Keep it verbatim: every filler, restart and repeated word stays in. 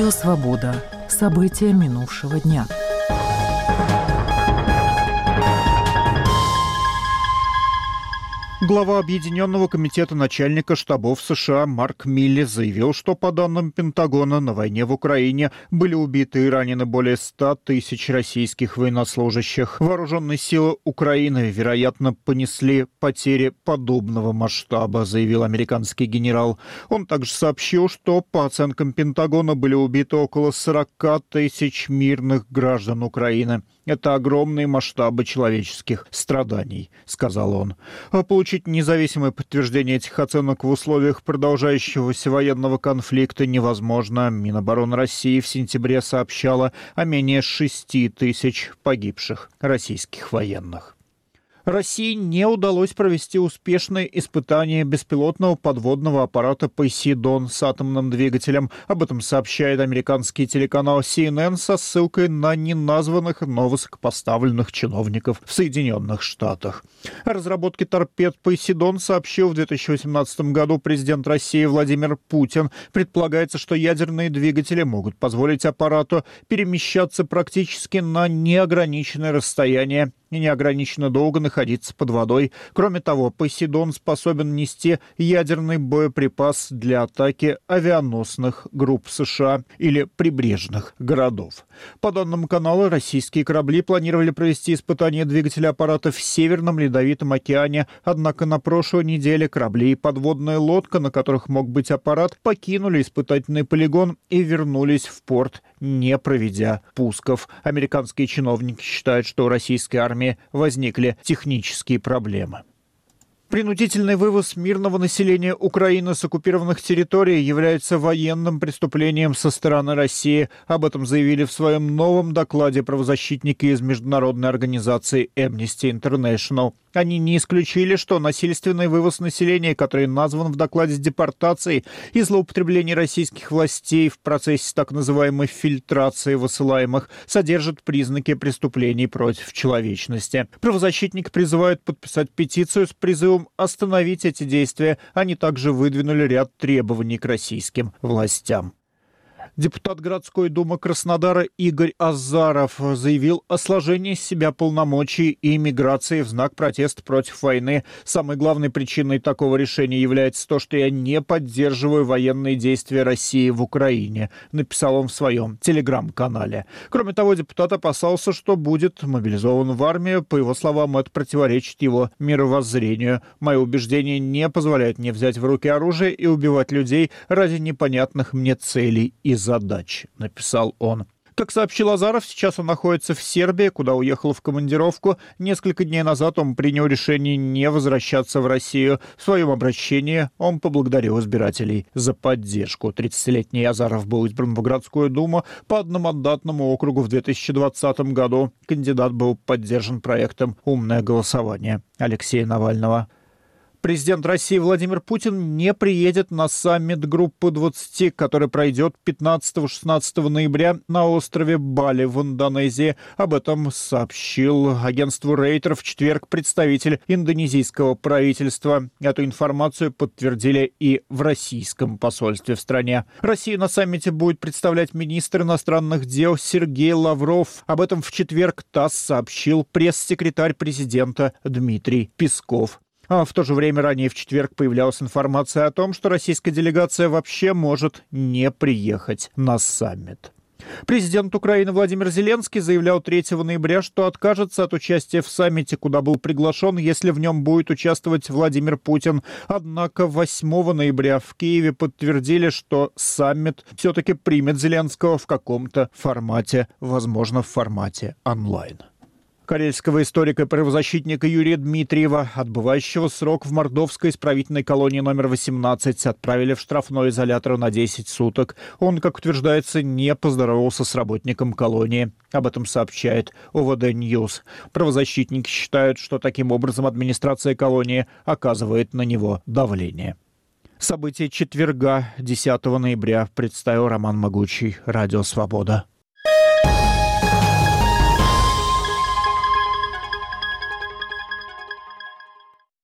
Радио «Свобода». События минувшего дня. Глава Объединенного комитета начальника штабов США Марк Милли заявил, что по данным Пентагона на войне в Украине были убиты и ранены более ста тысяч российских военнослужащих. Вооруженные силы Украины, вероятно, понесли потери подобного масштаба, заявил американский генерал. Он также сообщил, что по оценкам Пентагона были убиты около сорока тысяч мирных граждан Украины. Это огромные масштабы человеческих страданий, сказал он. А получить независимое подтверждение этих оценок в условиях продолжающегося военного конфликта невозможно. Минобороны России в сентябре сообщала о менее шести тысяч погибших российских военных. России не удалось провести успешные испытания беспилотного подводного аппарата «Посейдон» с атомным двигателем. Об этом сообщает американский телеканал си эн эн со ссылкой на неназванных, но высокопоставленных чиновников в Соединенных Штатах. О разработке торпед «Посейдон» сообщил в две тысячи восемнадцатом году президент России Владимир Путин. Предполагается, что ядерные двигатели могут позволить аппарату перемещаться практически на неограниченное расстояние и неограниченно долго находиться под водой. Кроме того, «Посейдон» способен нести ядерный боеприпас для атаки авианосных групп США или прибрежных городов. По данным канала, российские корабли планировали провести испытания двигателя аппарата в Северном Ледовитом океане, однако на прошлой неделе корабли и подводная лодка, на которых мог быть аппарат, покинули испытательный полигон и вернулись в порт, не проведя пусков. Американские чиновники считают, что у российской армии возникли технические проблемы. Принудительный вывоз мирного населения Украины с оккупированных территорий является военным преступлением со стороны России. Об этом заявили в своем новом докладе правозащитники из международной организации Amnesty International. Они не исключили, что насильственный вывоз населения, который назван в докладе депортацией и злоупотребление российских властей в процессе так называемой фильтрации высылаемых, содержит признаки преступлений против человечности. Правозащитники призывают подписать петицию с призывом остановить эти действия. Они также выдвинули ряд требований к российским властям. Депутат городской думы Краснодара Игорь Азаров заявил о сложении с себя полномочий и миграции в знак протеста против войны. Самой главной причиной такого решения является то, что я не поддерживаю военные действия России в Украине, написал он в своем телеграм-канале. Кроме того, депутат опасался, что будет мобилизован в армию. По его словам, это противоречит его мировоззрению. Мои убеждения не позволяют мне взять в руки оружие и убивать людей ради непонятных мне целей и задач, написал он. Как сообщил Азаров, сейчас он находится в Сербии, куда уехал в командировку. Несколько дней назад он принял решение не возвращаться в Россию. В своем обращении он поблагодарил избирателей за поддержку. тридцатилетний Азаров был избран в городскую думу по одномандатному округу в две тысячи двадцатом году. Кандидат был поддержан проектом «Умное голосование» Алексея Навального. Президент России Владимир Путин не приедет на саммит Группы двадцати, который пройдет пятнадцатого-шестнадцатого ноября на острове Бали в Индонезии. Об этом сообщил агентству Рейтер в четверг представитель индонезийского правительства. Эту информацию подтвердили и в российском посольстве в стране. Россию на саммите будет представлять министр иностранных дел Сергей Лавров. Об этом в четверг ТАСС сообщил пресс-секретарь президента Дмитрий Песков. А в то же время ранее в четверг появлялась информация о том, что российская делегация вообще может не приехать на саммит. Президент Украины Владимир Зеленский заявлял третьего ноября, что откажется от участия в саммите, куда был приглашен, если в нем будет участвовать Владимир Путин. Однако восьмого ноября в Киеве подтвердили, что саммит все-таки примет Зеленского в каком-то формате, возможно, в формате онлайн. Карельского историка и правозащитника Юрия Дмитриева, отбывающего срок в мордовской исправительной колонии номер восемнадцать, отправили в штрафной изолятор на десять суток. Он, как утверждается, не поздоровался с работником колонии. Об этом сообщает о вэ дэ Ньюс. Правозащитники считают, что таким образом администрация колонии оказывает на него давление. События четверга, десятого ноября, представил Роман Могучий, Радио «Свобода».